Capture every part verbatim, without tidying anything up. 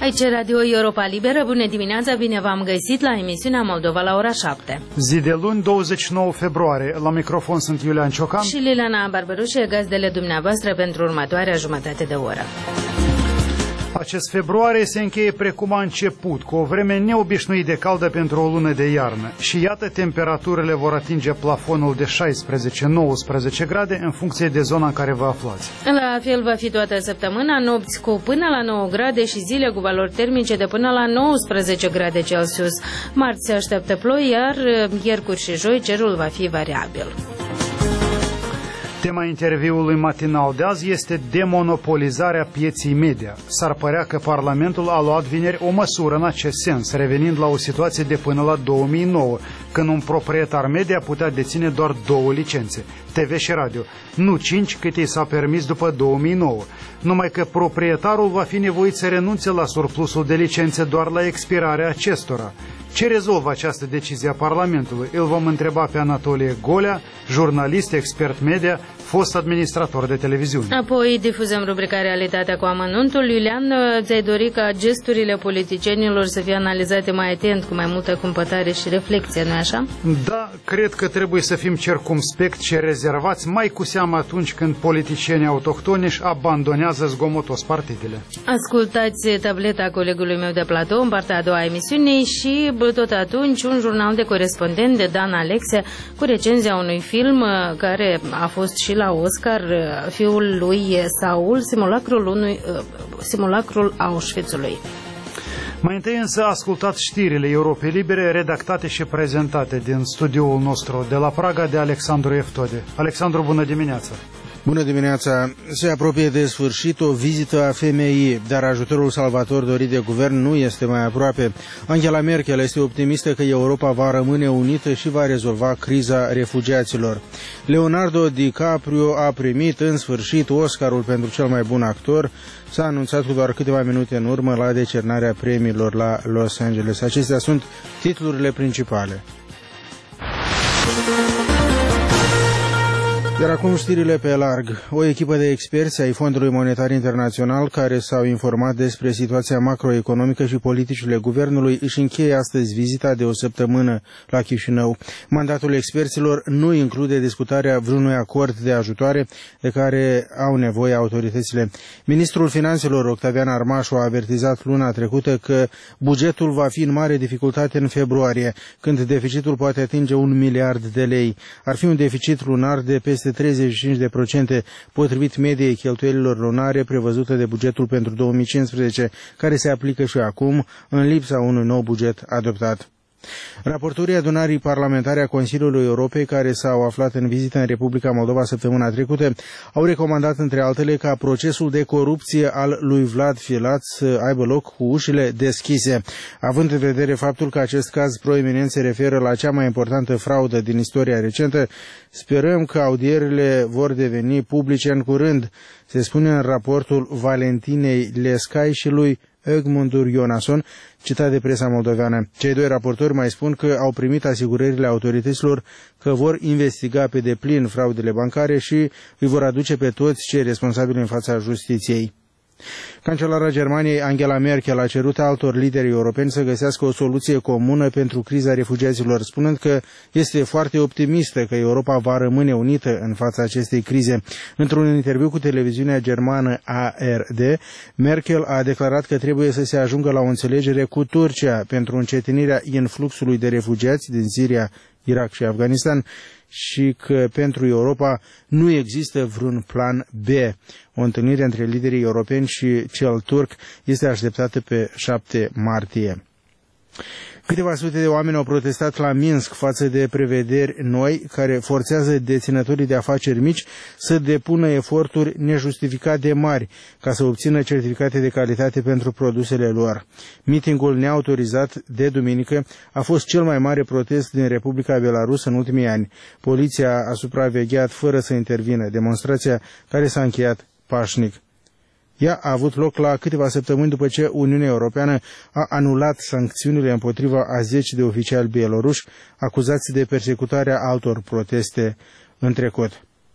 Aici Radio Europa Liberă, bună dimineața, bine v-am găsit la emisiunea Moldova la ora șapte. Zi de luni, douăzeci și nouă februarie. La microfon sunt Iulian Ciocan și Liliana Barbarușe, gazdele dumneavoastră pentru următoarea jumătate de oră. Acest februarie se încheie precum a început, cu o vreme neobișnuit de caldă pentru o lună de iarnă. Și iată, temperaturile vor atinge plafonul de șaisprezece nouăsprezece grade în funcție de zona în care vă aflați. La fel va fi toată săptămâna, nopți cu până la nouă grade și zile cu valori termice de până la nouăsprezece grade Celsius. Marți se așteaptă ploi, iar miercuri și joi cerul va fi variabil. Tema interviului matinal de azi este demonopolizarea pieței media. S-ar părea că Parlamentul a luat vineri o măsură în acest sens, revenind la o situație de până la două mii nouă, când un proprietar media putea deține doar două licențe, T V și radio, nu cinci cât i s-a permis după două mii nouă. Numai că proprietarul va fi nevoit să renunțe la surplusul de licențe doar la expirarea acestora. Ce rezolvă această decizie a Parlamentului? Îl vom întreba pe Anatolie Golea, jurnalist, expert media, fost administrator de televiziune. Apoi difuzăm rubrica Realitatea cu amănuntul. Iulian, ți-ai dori ca gesturile politicienilor să fie analizate mai atent, cu mai multă cumpătare și reflexie, nu-i așa? Da, cred că trebuie să fim circumspecti și rezervați, mai cu seamă atunci când politicienii autohtoni își abandonează zgomotos partidele. Ascultați tableta colegului meu de platou în partea a doua a emisiunii și tot atunci un jurnal de corespondent de Dan Alexe cu recenzia unui film care a fost și la Oscar, fiul lui Saul, simulacrul, unui, simulacrul Auschwitzului. Mai întâi însă ascultați știrile Europei Libere, redactate și prezentate din studioul nostru de la Praga de Alexandru Eftode. Alexandru, bună dimineața! Bună dimineața! Se apropie de sfârșit o vizită a F M I, dar ajutorul salvator dorit de guvern nu este mai aproape. Angela Merkel este optimistă că Europa va rămâne unită și va rezolva criza refugiaților. Leonardo DiCaprio a primit în sfârșit Oscarul pentru cel mai bun actor. S-a anunțat cu doar câteva minute în urmă la decernarea premiilor la Los Angeles. Acestea sunt titlurile principale. Iar acum știrile pe larg. O echipă de experți ai Fondului Monetar Internațional care s-au informat despre situația macroeconomică și politicile guvernului își încheie astăzi vizita de o săptămână la Chișinău. Mandatul experților nu include discutarea vreunui acord de ajutoare de care au nevoie autoritățile. Ministrul Finanțelor Octavian Armașu a avertizat luna trecută că bugetul va fi în mare dificultate în februarie, când deficitul poate atinge un miliard de lei. Ar fi un deficit lunar de peste treizeci și cinci la sută potrivit mediei cheltuielilor lunare prevăzute de bugetul pentru două mii cincisprezece, care se aplică și acum în lipsa unui nou buget adoptat. Raportorii adunării parlamentare a Consiliului Europei, care s-au aflat în vizită în Republica Moldova săptămâna trecută, au recomandat între altele ca procesul de corupție al lui Vlad Filat să aibă loc cu ușile deschise. Având în vedere faptul că acest caz proeminent se referă la cea mai importantă fraudă din istoria recentă, sperăm că audierile vor deveni publice în curând, se spune în raportul Valentinei Lescai și lui Egmundur Ionason, citat de presa moldoveană. Cei doi raportori mai spun că au primit asigurările autorităților că vor investiga pe deplin fraudele bancare și îi vor aduce pe toți cei responsabili în fața justiției. Cancelara Germaniei Angela Merkel a cerut altor lideri europeni să găsească o soluție comună pentru criza refugiaților, spunând că este foarte optimistă că Europa va rămâne unită în fața acestei crize. Într-un interviu cu televiziunea germană A R D, Merkel a declarat că trebuie să se ajungă la o înțelegere cu Turcia pentru încetinirea influxului de refugiați din Siria, Irak și Afganistan și că pentru Europa nu există vreun plan B. O întâlnire între liderii europeni și cel turc este așteptată pe șapte martie. Câteva sute de oameni au protestat la Minsk față de prevederi noi care forțează deținătorii de afaceri mici să depună eforturi nejustificat de mari ca să obțină certificate de calitate pentru produsele lor. Mitingul neautorizat de duminică a fost cel mai mare protest din Republica Belarus în ultimii ani. Poliția a supravegheat fără să intervină demonstrația, care s-a încheiat pașnic. Ea a avut loc la câteva săptămâni după ce Uniunea Europeană a anulat sancțiunile împotriva a zeci de oficiali bieloruși acuzați de persecutarea altor proteste în trecut.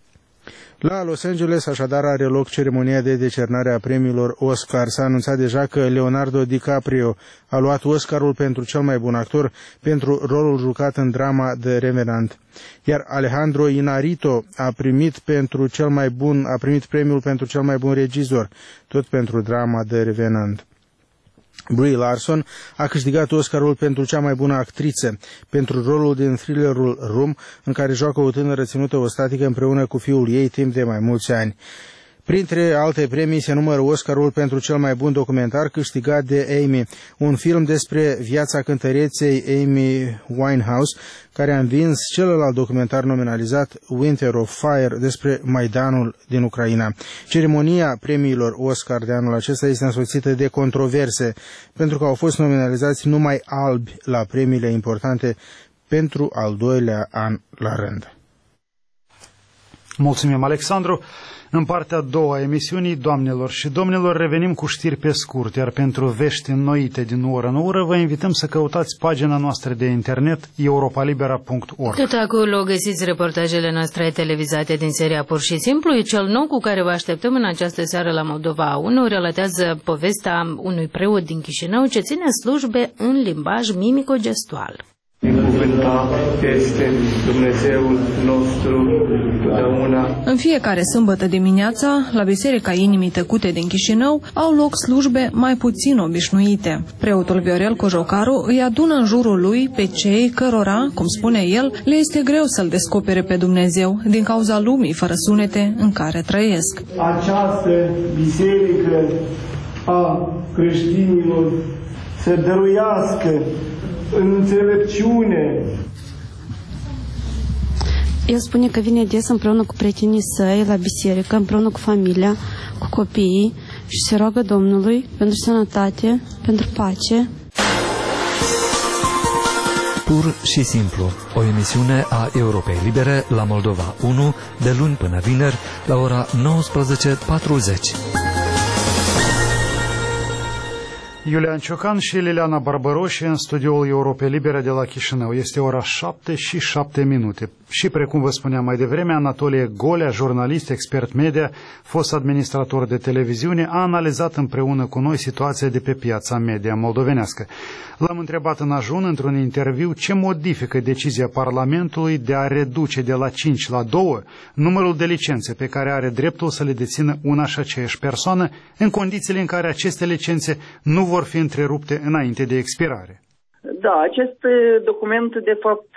La Los Angeles, așadar, are loc ceremonia de decernare a premiilor Oscar. S-a anunțat deja că Leonardo DiCaprio a luat Oscarul pentru cel mai bun actor pentru rolul jucat în drama The Revenant, iar Alejandro Inarritu a primit, pentru cel mai bun, a primit premiul pentru cel mai bun regizor, tot pentru drama The Revenant. Brie Larson a câștigat Oscarul pentru cea mai bună actriță, pentru rolul din thrillerul Room, în care joacă o tânără ținută ostatică împreună cu fiul ei timp de mai mulți ani. Printre alte premii se numără Oscarul pentru cel mai bun documentar câștigat de Amy, un film despre viața cântăreței Amy Winehouse, care a învins celălalt documentar nominalizat Winter of Fire despre Maidanul din Ucraina. Ceremonia premiilor Oscar de anul acesta este însoțită de controverse, pentru că au fost nominalizați numai albi la premiile importante pentru al doilea an la rând. Mulțumim, Alexandru. În partea a doua a emisiunii, doamnelor și domnilor, revenim cu știri pe scurt, iar pentru vești înnoite din oră în oră, vă invităm să căutați pagina noastră de internet europalibera punct org. Tot acolo găsiți reportajele noastre televizate din seria Pur și Simplu. Cel nou cu care vă așteptăm în această seară la Moldova unu relatează povestea unui preot din Chișinău ce ține slujbe în limbaj mimico-gestual. Binecuvântat este Dumnezeul nostru totdeauna. În fiecare sâmbătă dimineața, la Biserica Inimii Tăcute din Chișinău, au loc slujbe mai puțin obișnuite. Preotul Viorel Cojocaru îi adună în jurul lui pe cei cărora, cum spune el, le este greu să-L descopere pe Dumnezeu din cauza lumii fără sunete în care trăiesc. Această biserică a creștinilor să dăruiască în înțelepciune. El spune că vine des împreună cu prietenii săi la biserică, împreună cu familia, cu copiii și se roagă Domnului pentru sănătate, pentru pace. Pur și simplu, o emisiune a Europei Libere la Moldova unu, de luni până vineri, la ora nouăsprezece patruzeci. Iulian Ciocan și Liliana Barbăroșe în studioul Europei Libere de la Chișinău. Este ora șapte și șapte minute. Și precum vă spuneam mai devreme, Anatolie Golea, jurnalist, expert media, fost administrator de televiziune, a analizat împreună cu noi situația de pe piața media moldovenească. L-am întrebat în ajun, într-un interviu, ce modifică decizia Parlamentului de a reduce de la cinci la doi numărul de licențe pe care are dreptul să le dețină una și aceeași persoană, în condițiile în care aceste licențe nu vor fi întrerupte înainte de expirare. Da, acest document, de fapt,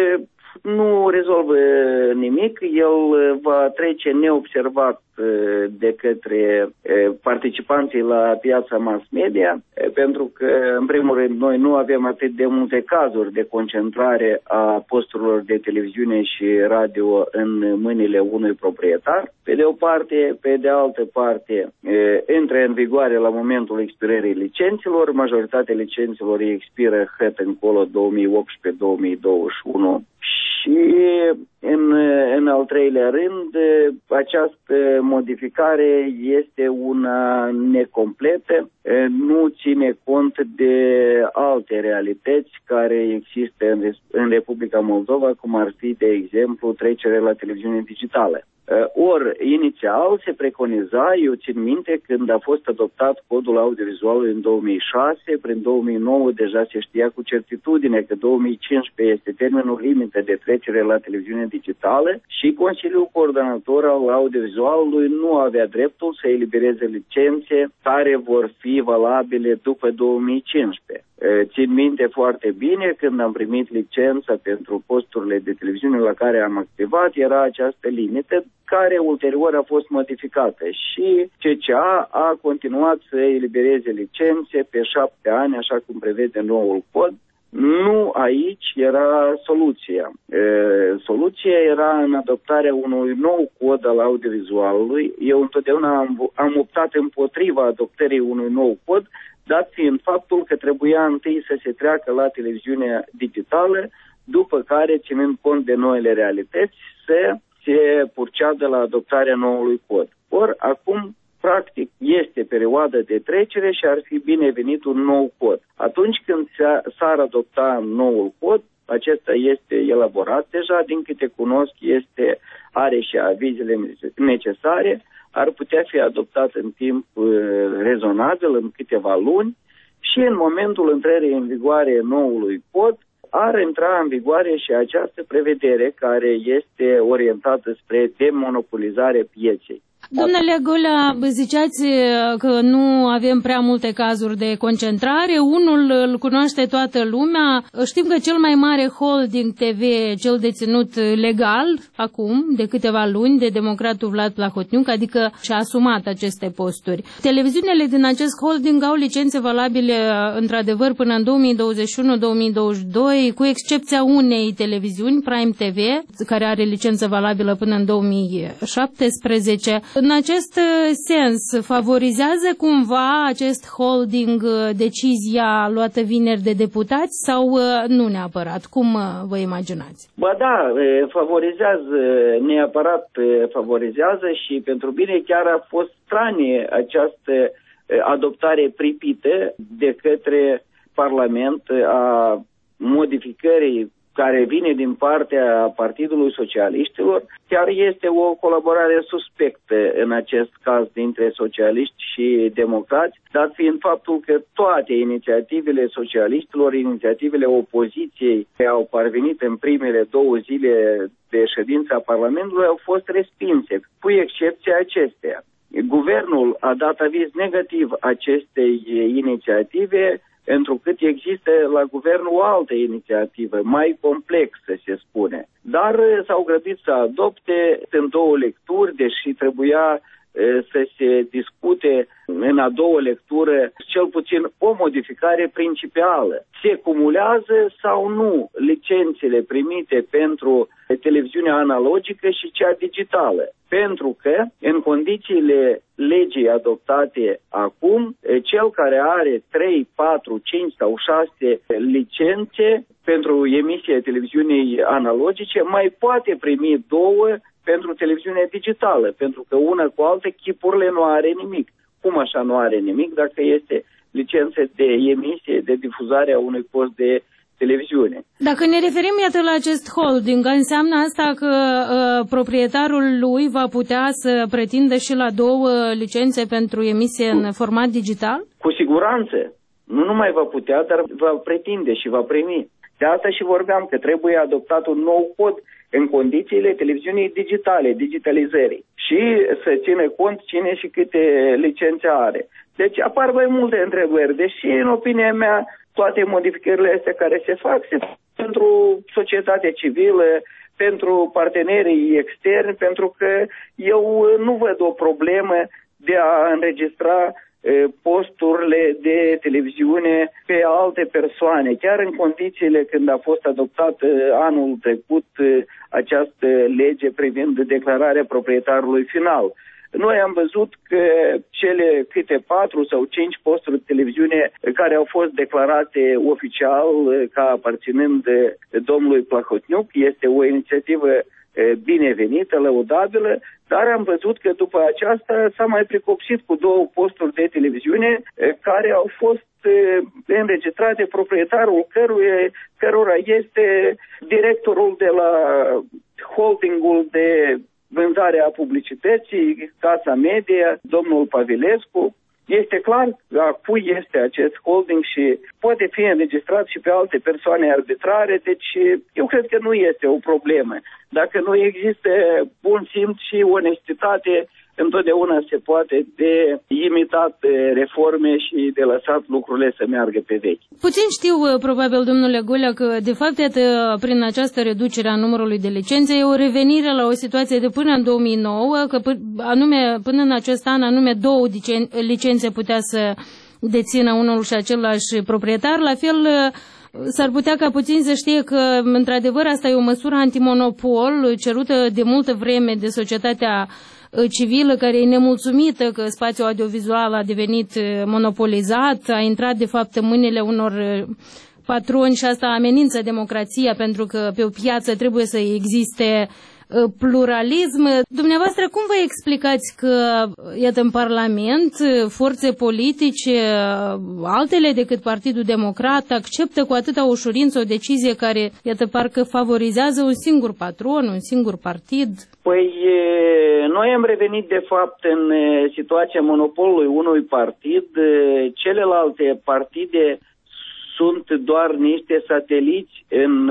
nu rezolvă nimic. El va trece neobservat de către participanții la piața mass media, pentru că, în primul rând, noi nu avem atât de multe cazuri de concentrare a posturilor de televiziune și radio în mâinile unui proprietar, pe de o parte. Pe de altă parte, intră în vigoare la momentul expirării licențelor. Majoritatea licențelor expiră hăt încolo două mii optsprezece două mii douăzeci și unu. Și în, în al treilea rând, această modificare este una necompletă, nu ține cont de alte realități care există în, în Republica Moldova, cum ar fi, de exemplu, trecerea la televiziune digitală. Ori, inițial se preconiza, eu țin minte, când a fost adoptat codul audiovizualului în două mii șase, prin două mii nouă deja se știa cu certitudine că două mii cincisprezece este termenul limită de trecere la televiziune digitală și Consiliul Coordonator al audiovizualului nu avea dreptul să elibereze licențe care vor fi valabile după două mii cincisprezece. Țin minte foarte bine, când am primit licența pentru posturile de televiziune la care am activat, era această limită care ulterior a fost modificată și C C A a continuat să elibereze licențe pe șapte ani, așa cum prevede noul cod. Nu aici era soluția. E, soluția era în adoptarea unui nou cod al audiovizualului. Eu întotdeauna am, am optat împotriva adoptării unui nou cod, dat fiind faptul că trebuia întâi să se treacă la televiziunea digitală, după care, ținând cont de noile realități, să se proceadă la adoptarea noului cod. Ori, acum, practic, este perioada de trecere și ar fi binevenit un nou cod. Atunci când s-ar adopta noul cod, acesta este elaborat deja, din câte cunosc, este, are și avizele necesare, ar putea fi adoptat în timp uh, rezonabil, în câteva luni, și în momentul intrării în vigoare noului cod, ar intra în vigoare și această prevedere care este orientată spre demonopolizarea pieței. Domnule Golea, ziceați că nu avem prea multe cazuri de concentrare. Unul îl cunoaște toată lumea. Știm că cel mai mare holding T V, cel deținut legal acum, de câteva luni, de democratul Vlad Plahotniuc, adică și-a asumat aceste posturi. Televiziunile din acest holding au licențe valabile, într-adevăr, până în două mii douăzeci și unu două mii douăzeci și doi, cu excepția unei televiziuni, Prime T V, care are licență valabilă până în două mii șaptesprezece. În acest sens, favorizează cumva acest holding decizia luată vineri de deputați sau nu neapărat? Cum vă imaginați? Ba da, favorizează, neapărat favorizează și pentru mine chiar a fost stranie această adoptare pripită de către Parlament a modificării care vine din partea Partidului Socialiștilor. Chiar este o colaborare suspectă în acest caz dintre socialiști și democrați, dat fiind faptul că toate inițiativele socialiștilor, inițiativele opoziției care au parvenit în primele două zile de ședință a Parlamentului au fost respinse, cu excepția acesteia. Guvernul a dat aviz negativ acestei inițiative, întrucât există la guvern o altă inițiativă, mai complexă, se spune. Dar s-au grăbit să adopte în două lecturi, deși trebuia să se discute în a doua lectură cel puțin o modificare principală. Se cumulează sau nu licențele primite pentru televiziunea analogică și cea digitală? Pentru că, în condițiile legii adoptate acum, cel care are trei, patru, cinci sau șase licențe pentru emisie televiziunii analogice mai poate primi două pentru televiziunea digitală, pentru că una cu alta chipurile nu are nimic. Cum așa nu are nimic dacă este licență de emisie, de difuzare a unui post de televiziune? Dacă ne referim, iată, la acest holding, înseamnă asta că uh, proprietarul lui va putea să pretindă și la două licențe pentru emisie în format digital? Cu siguranță. Nu numai va putea, dar va pretinde și va primi. De asta și vorbeam că trebuie adoptat un nou cod în condițiile televiziunii digitale, digitalizării, și să ține cont cine și câte licențe are. Deci apar mai multe întrebări, deși, în opinia mea, toate modificările astea care se fac, se fac pentru societatea civilă, pentru partenerii externi, pentru că eu nu văd o problemă de a înregistra posturile de televiziune pe alte persoane, chiar în condițiile când a fost adoptat anul trecut această lege privind declararea proprietarului final. Noi am văzut că cele câte patru sau cinci posturi de televiziune care au fost declarate oficial ca aparținând domnului Plahotniuc este o inițiativă binevenită, lăudabilă, dar am văzut că după aceasta s-a mai precopsit cu două posturi de televiziune care au fost înregistrate proprietarul căruia, cărora este directorul de la holdingul de vânzare a publicității, Casa Media, domnul Pavilescu. Este clar a cui este acest holding și poate fi înregistrat și pe alte persoane arbitrare, deci eu cred că nu este o problemă. Dacă nu există bun simț și onestitate, întotdeauna se poate de imitat reforme și de lăsat lucrurile să meargă pe vechi. Puțin știu, probabil, domnule Golea, că de fapt, iată, prin această reducere a numărului de licențe e o revenire la o situație de până în două mii nouă, că anume, până în acest an anume două licențe putea să dețină unul și același proprietar. La fel, s-ar putea ca puțin să știe că, într-adevăr, asta e o măsură antimonopol cerută de multă vreme de societatea civilă, care e nemulțumită că spațiul audiovizual a devenit monopolizat, a intrat de fapt în mâinile unor patroni și asta amenință democrația, pentru că pe o piață trebuie să existe pluralism. Dumneavoastră, cum vă explicați că, iată, în Parlament, forțe politice, altele decât Partidul Democrat, acceptă cu atâta ușurință o decizie care, iată, parcă favorizează un singur patron, un singur partid? Păi, noi am revenit, de fapt, în situația monopolului unui partid. Celelalte partide sunt doar niște sateliți în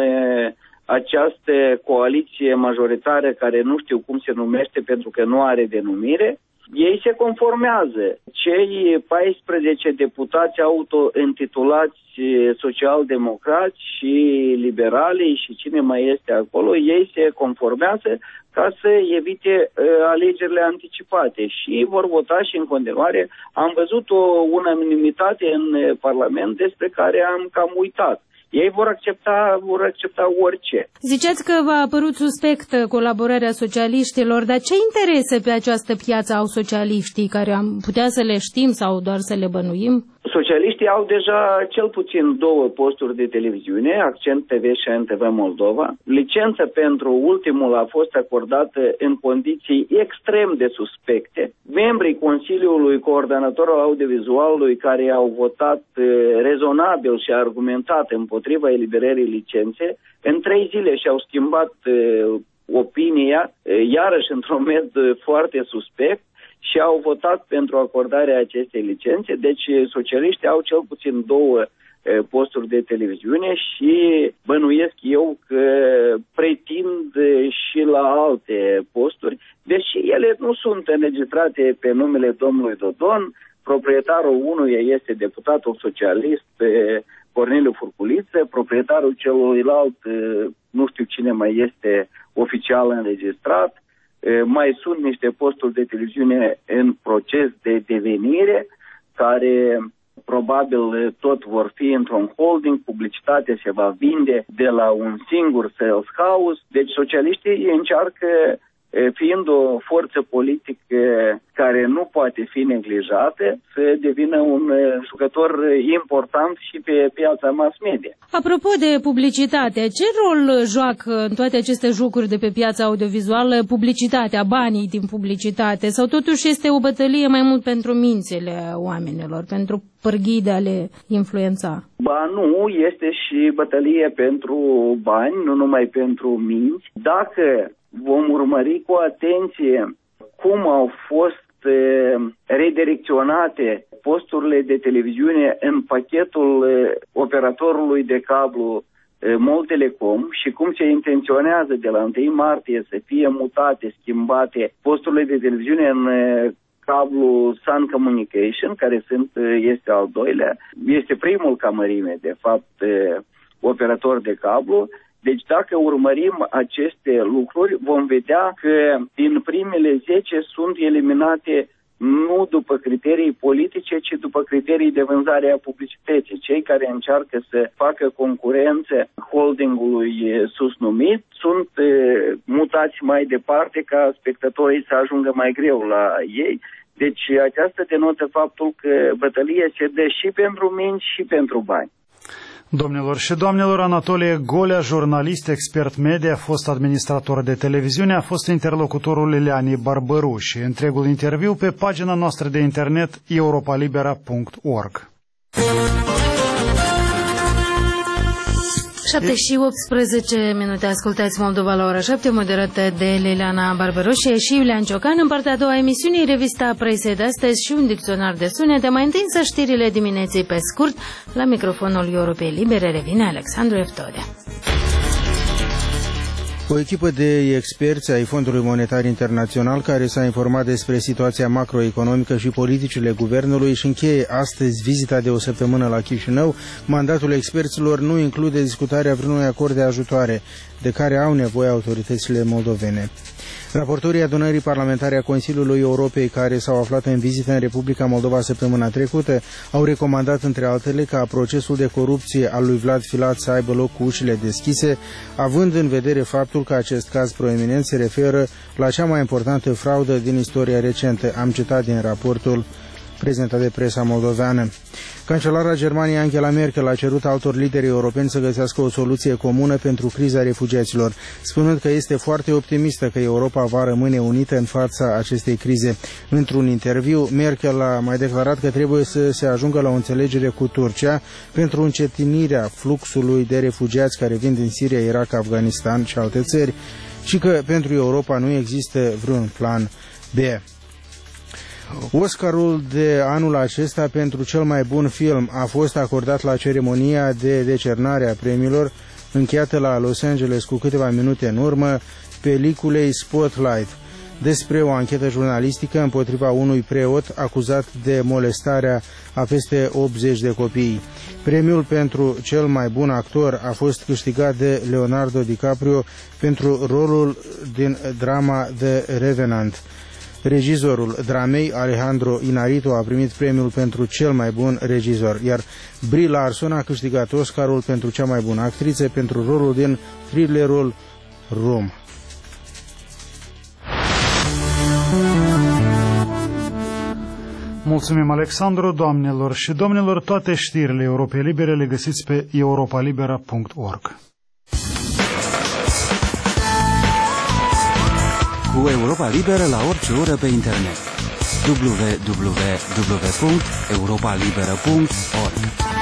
această coaliție majoritară care nu știu cum se numește pentru că nu are denumire. Ei se conformează. Cei paisprezece deputați auto-intitulați social-democrați și liberalii și cine mai este acolo, ei se conformează ca să evite uh, alegerile anticipate și vor vota și în continuare. Am văzut o unanimitate în Parlament despre care am cam uitat. Ei vor accepta, vor accepta orice. Ziceați că v-a apărut suspectă colaborarea socialiștilor, dar ce interese pe această piață au socialiștii, care am putea să le știm sau doar să le bănuim? Socialiștii au deja cel puțin două posturi de televiziune, Accent T V și A N T V Moldova. Licența pentru ultimul a fost acordată în condiții extrem de suspecte. Membrii Consiliului Coordonator al Audiovizualului, care au votat rezonabil și argumentat împotriva eliberării licențe, în trei zile și-au schimbat opinia, iarăși într-un med foarte suspect, și au votat pentru acordarea acestei licențe. Deci socialiștii au cel puțin două posturi de televiziune și bănuiesc eu că pretind și la alte posturi, deși ele nu sunt înregistrate pe numele domnului Dodon. Proprietarul unuia este deputatul socialist Corneliu Furculiță, proprietarul celuilalt nu știu cine mai este oficial înregistrat. Mai sunt niște posturi de televiziune în proces de devenire, care probabil tot vor fi într-un holding, publicitatea se va vinde de la un singur sales house. Deci socialiștii încearcă, fiind o forță politică care nu poate fi neglijată, să devină un jucător important și pe piața mass media. Apropo de publicitate, ce rol joacă în toate aceste jocuri de pe piața audiovizuală publicitatea, banii din publicitate? Sau totuși este o bătălie mai mult pentru mințile oamenilor, pentru pârghii de a le influența? Ba nu, este și bătălie pentru bani, nu numai pentru minți. Dacă vom urmări cu atenție cum au fost redirecționate posturile de televiziune în pachetul operatorului de cablu Mol Telecom și cum se intenționează de la întâi martie să fie mutate, schimbate posturile de televiziune în cablu Sun Communication, care sunt, este al doilea, este primul ca mărime, de fapt, operator de cablu. Deci dacă urmărim aceste lucruri, vom vedea că din primele zece sunt eliminate nu după criterii politice, ci după criterii de vânzare a publicității. Cei care încearcă să facă concurență holdingului sus numit sunt e, mutați mai departe ca spectatorii să ajungă mai greu la ei. Deci aceasta denotă faptul că bătălia se dă și pentru minți și pentru bani. Domnilor și doamnelor, Anatolie Golea, jurnalist, expert media, fost administrator de televiziune, a fost interlocutorul Leani Barbăru și întregul interviu pe pagina noastră de internet europa libera punct org. șapte și optsprezece minute, ascultați Moldova la ora șapte, moderată de Liliana Barbaroșe și Iulian Ciocan. În partea a doua a emisiunii, revista presei de astăzi și un dicționar de sunete. Mai întâi să știrile dimineții pe scurt. La microfonul Europei Libere revine Alexandru Eftodea. O echipă de experți ai Fondului Monetar Internațional care s-a informat despre situația macroeconomică și politicile guvernului își încheie astăzi vizita de o săptămână la Chișinău. Mandatul experților nu include discutarea vreunui acord de ajutoare de care au nevoie autoritățile moldovene. Raportorii adunării parlamentare a Consiliului Europei care s-au aflat în vizită în Republica Moldova săptămâna trecută au recomandat între altele ca procesul de corupție al lui Vlad Filat să aibă loc cu ușile deschise, având în vedere faptul că acest caz proeminent se referă la cea mai importantă fraudă din istoria recentă. Am citat din raportul prezentat de presa moldoveană. Cancelara Germaniei Angela Merkel a cerut altor lideri europeni să găsească o soluție comună pentru criza refugiaților, spunând că este foarte optimistă că Europa va rămâne unită în fața acestei crize. Într-un interviu, Merkel a mai declarat că trebuie să se ajungă la o înțelegere cu Turcia pentru încetinirea fluxului de refugiați care vin din Siria, Irak, Afganistan și alte țări și că pentru Europa nu există vreun plan B. Oscarul de anul acesta pentru cel mai bun film a fost acordat la ceremonia de decernare a premiilor încheiată la Los Angeles cu câteva minute în urmă peliculei Spotlight, despre o anchetă jurnalistică împotriva unui preot acuzat de molestarea a peste optzeci de copii. Premiul pentru cel mai bun actor a fost câștigat de Leonardo DiCaprio pentru rolul din drama The Revenant. Regizorul dramei, Alejandro Inarritu, a primit premiul pentru cel mai bun regizor, iar Brie Larson a câștigat Oscarul pentru cea mai bună actriță pentru rolul din thrillerul Room. Mulțumim, Alexandru. Doamnelor și domnilor, toate știrile Europei Libere le găsiți pe europa libera punct org. Cu Europa Liberă la orice oră pe internet. w w w punct europa liberă punct org.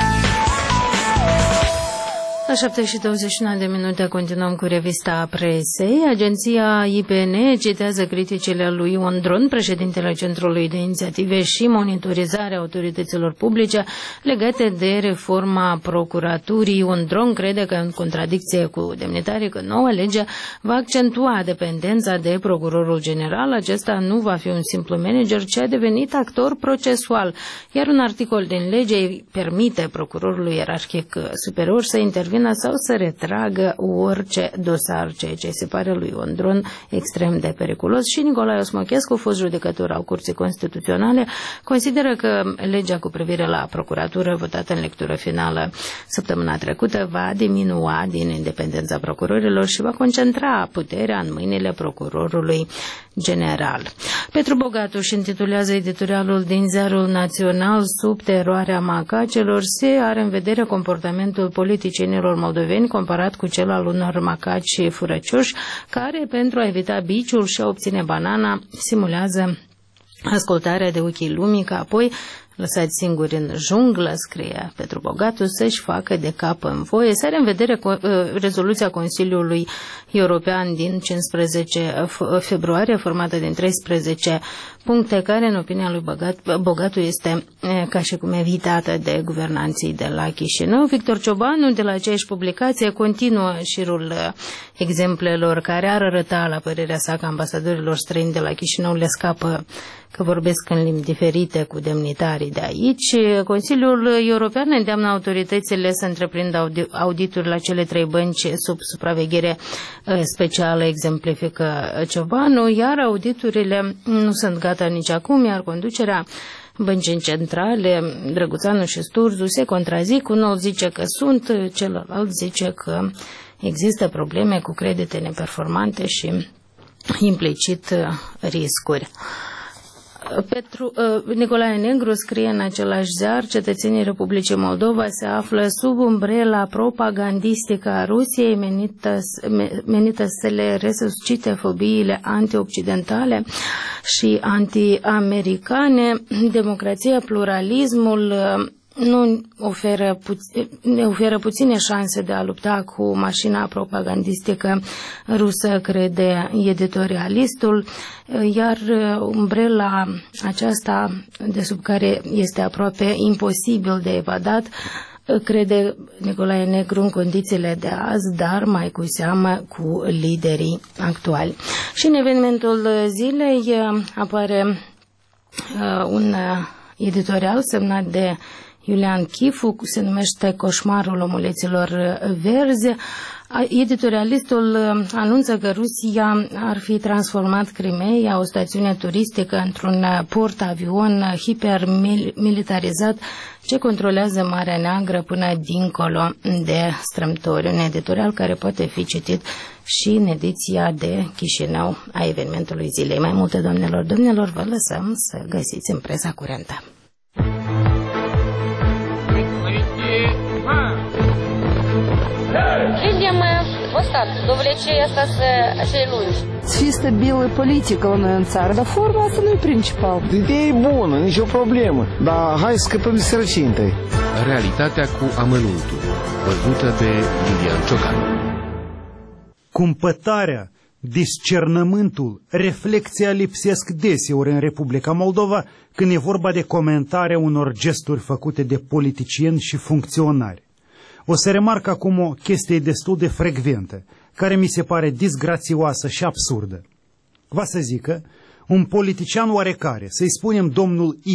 La șapte și douăzeci și unu de minute continuăm cu revista presei. Agenția I P N citează criticile lui Ion Dron, președintele Centrului de Inițiative și Monitorizare a Autorităților Publice, legate de reforma procuraturii. Ion Dron crede că, în contradicție cu demnitarii, că noua lege va accentua dependența de procurorul general. Acesta nu va fi un simplu manager, ci a devenit actor procesual, iar un articol din lege îi permite procurorului ierarhic superior să intervină sau să retragă orice dosar, ceea ce se pare lui Ion Dron extrem de periculos. Și Nicolae Osmochescu, fost judecător al Curții Constituționale, consideră că legea cu privire la procuratură, votată în lectură finală săptămâna trecută, va diminua din independența procurorilor și va concentra puterea în mâinile procurorului general. Petru Bogatu își intitulează editorialul din Ziarul Național Sub teroarea macacelor. Se are în vedere comportamentul politicienilor moldoveni comparat cu cel al unor macaci furăcioși care, pentru a evita biciul și a obține banana, simulează ascultarea de ochii lumii, că apoi, lăsați singuri în junglă, scrie Petru Bogatu, să-și facă de cap în voie. Se are în vedere rezoluția Consiliului European din cincisprezece februarie, formată din treisprezece puncte, care, în opinia lui Bogatu, este ca și cum evitată de guvernanții de la Chișinău. Victor Ciobanu, de la aceeași publicație, continuă șirul exemplelor care ar arăta, la părerea sa, că ambasadorilor străini de la Chișinău le scapă că vorbesc în limbi diferite cu demnitarii de aici. Consiliul European îndeamnă autoritățile să întreprindă audituri la cele trei bănci sub supraveghere specială, exemplifică Ciobanu, iar auditurile nu sunt gata nici acum, iar conducerea băncii centrale, Drăguțanu și Sturzu, se contrazic. Unul zice că sunt, celălalt zice că există probleme cu credite neperformante și implicit riscuri. Petru, uh, Nicolae Negru scrie în același ziar: cetățenii Republicii Moldova se află sub umbrela propagandistică a Rusiei, menită, menită să le resuscite fobiile antioccidentale și anti-americane. Democrația, pluralismul uh, nu oferă puț- ne oferă puține șanse de a lupta cu mașina propagandistică rusă, crede editorialistul, iar umbrela aceasta, de sub care este aproape imposibil de evadat, crede Nicolae Negru, în condițiile de azi, dar mai cu seamă cu liderii actuali. Și în evenimentul zilei apare un editorial semnat de Iulian Chifu, se numește Coșmarul omuleților verzi. Editorialistul anunță că Rusia ar fi transformat Crimeea, o stațiune turistică, într-un port-avion hipermilitarizat ce controlează Marea Neagră până dincolo de Strâmtori. Un editorial care poate fi citit și în ediția de Chișinău a evenimentului zilei. Mai multe, doamnelor, domnilor, vă lăsăm să găsiți în presa curentă. stat, dovole ce asta să ce lungi. Să fie stabilă politică la noi în țară, dar forma asta nu e principal. Ideea e bună, nicio problemă, dar hai să scăpăm de sărăcie întâi. Realitatea cu amănuntul, văzută de Lilian Ciocan. Cumpătarea, discernământul, reflexia lipsesc deseori în Republica Moldova când e vorba de comentarea unor gesturi făcute de politicieni și funcționari. O să remarc acum o chestie destul de frecventă, care mi se pare disgrațioasă și absurdă. Va să zică, un politician oarecare, să-i spunem domnul Y,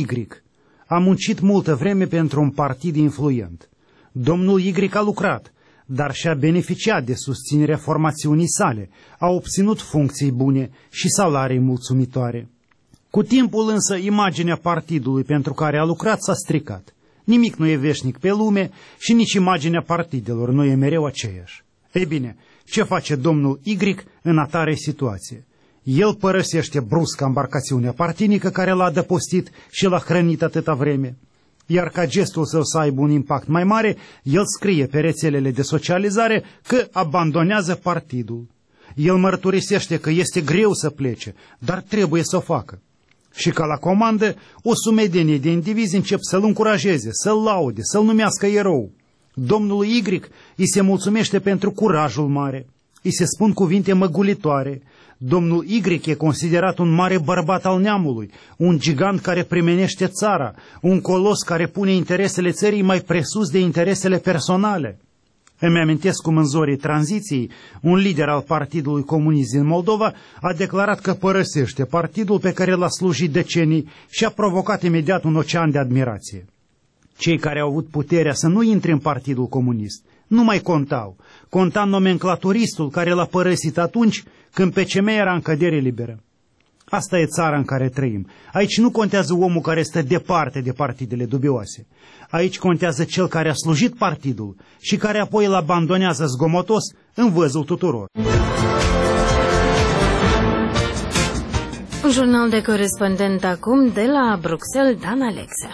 a muncit multă vreme pentru un partid influent. Domnul Y a lucrat, dar și-a beneficiat de susținerea formațiunii sale, a obținut funcții bune și salarii mulțumitoare. Cu timpul însă, imaginea partidului pentru care a lucrat s-a stricat. Nimic nu e veșnic pe lume și nici imaginea partidelor nu e mereu aceeași. Ei bine, ce face domnul Y în atare situație? El părăsește brusc embarcațiunea partinică care l-a adăpostit și l-a hrănit atâta vreme. Iar ca gestul său să aibă un impact mai mare, el scrie pe rețelele de socializare că abandonează partidul. El mărturisește că este greu să plece, dar trebuie să o facă. Și ca la comandă, o sumedenie de indivizi încep să-l încurajeze, să-l laude, să-l numească erou. Domnului Y îi se mulțumește pentru curajul mare, îi se spun cuvinte măgulitoare. Domnul Y e considerat un mare bărbat al neamului, un gigant care primenește țara, un colos care pune interesele țării mai presus de interesele personale. Îmi amintesc cum în zorii tranziției, un lider al Partidului Comunist din Moldova a declarat că părăsește partidul pe care l-a slujit decenii și a provocat imediat un ocean de admirație. Cei care au avut puterea să nu intre în Partidul Comunist nu mai contau. Conta nomenclaturistul care l-a părăsit atunci când P C M era în cădere liberă. Asta e țara în care trăim. Aici nu contează omul care stă departe de partidele dubioase. Aici contează cel care a slujit partidul și care apoi îl abandonează zgomotos în văzul tuturor. Un jurnal de corespondent acum de la Bruxelles, Dan Alexe.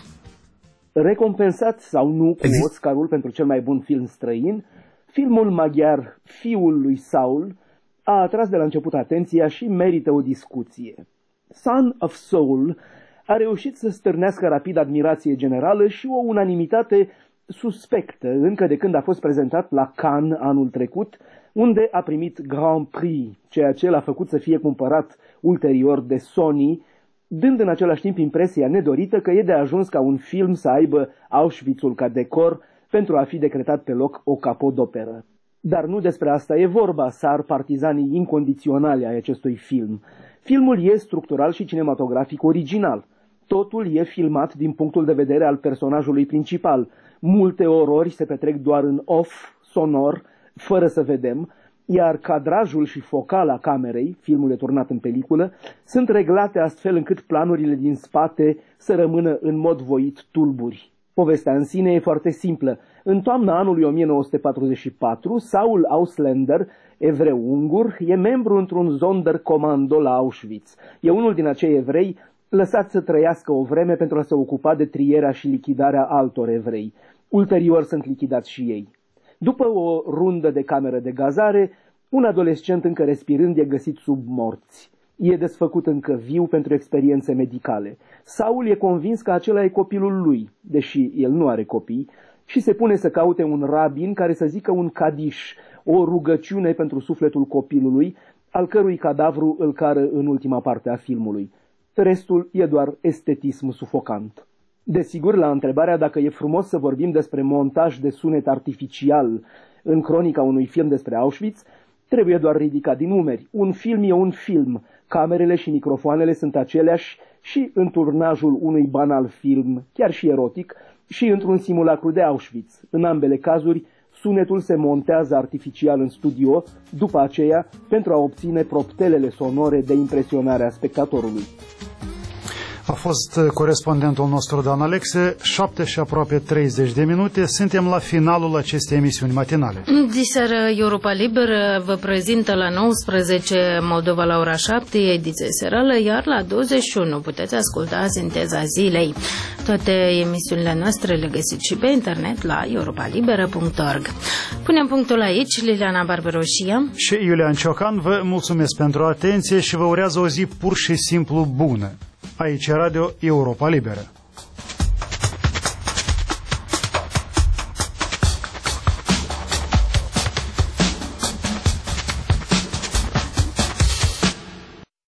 Recompensat sau nu cu Oscarul pentru cel mai bun film străin, filmul maghiar Fiul lui Saul a atras de la început atenția și merită o discuție. Son of Saul a reușit să stârnească rapid admirație generală și o unanimitate suspectă încă de când a fost prezentat la Cannes anul trecut, unde a primit Grand Prix, ceea ce l-a făcut să fie cumpărat ulterior de Sony, dând în același timp impresia nedorită că e de ajuns ca un film să aibă Auschwitzul ca decor pentru a fi decretat pe loc o capodoperă. Dar nu despre asta e vorba, sar partizanii incondiționali ai acestui film. Filmul e structural și cinematografic original. Totul e filmat din punctul de vedere al personajului principal. Multe orori se petrec doar în off, sonor, fără să vedem, iar cadrajul și focala camerei, filmul e turnat în peliculă, sunt reglate astfel încât planurile din spate să rămână în mod voit tulburi. Povestea în sine e foarte simplă. În toamna anului o mie nouă sute patruzeci și patru, Saul Auslander, evreu ungur, e membru într-un Sonderkommando la Auschwitz. E unul din acei evrei lăsați să trăiască o vreme pentru a se ocupa de trierea și lichidarea altor evrei. Ulterior sunt lichidați și ei. După o rundă de cameră de gazare, un adolescent încă respirând e găsit sub morți. E desfăcut încă viu pentru experiențe medicale. Saul e convins că acela e copilul lui, deși el nu are copii, și se pune să caute un rabin care să zică un kadish, o rugăciune pentru sufletul copilului, al cărui cadavru îl cară în ultima parte a filmului. Restul e doar estetism sufocant. Desigur, la întrebarea dacă e frumos să vorbim despre montaj de sunet artificial în cronica unui film despre Auschwitz, trebuie doar ridicat din numeri. Un film e un film, camerele și microfoanele sunt aceleași și în turnajul unui banal film, chiar și erotic, și într-un simulacru de Auschwitz. În ambele cazuri, sunetul se montează artificial în studio, după aceea, pentru a obține proptelele sonore de impresionare a spectatorului. A fost corespondentul nostru Dan Alexe, șapte și aproape treizeci de minute, suntem la finalul acestei emisiuni matinale. Diseară Europa Liberă vă prezintă la nouăsprezece Moldova la ora șapte, ediție serală, iar la douăzeci și unu puteți asculta Sinteza Zilei. Toate emisiunile noastre le găsiți și pe internet la europa liberă punct org. Punem punctul aici, Liliana Barberoșia și Iulian Ciocan vă mulțumesc pentru atenție și vă urează o zi pur și simplu bună. Aici Radio Europa Liberă.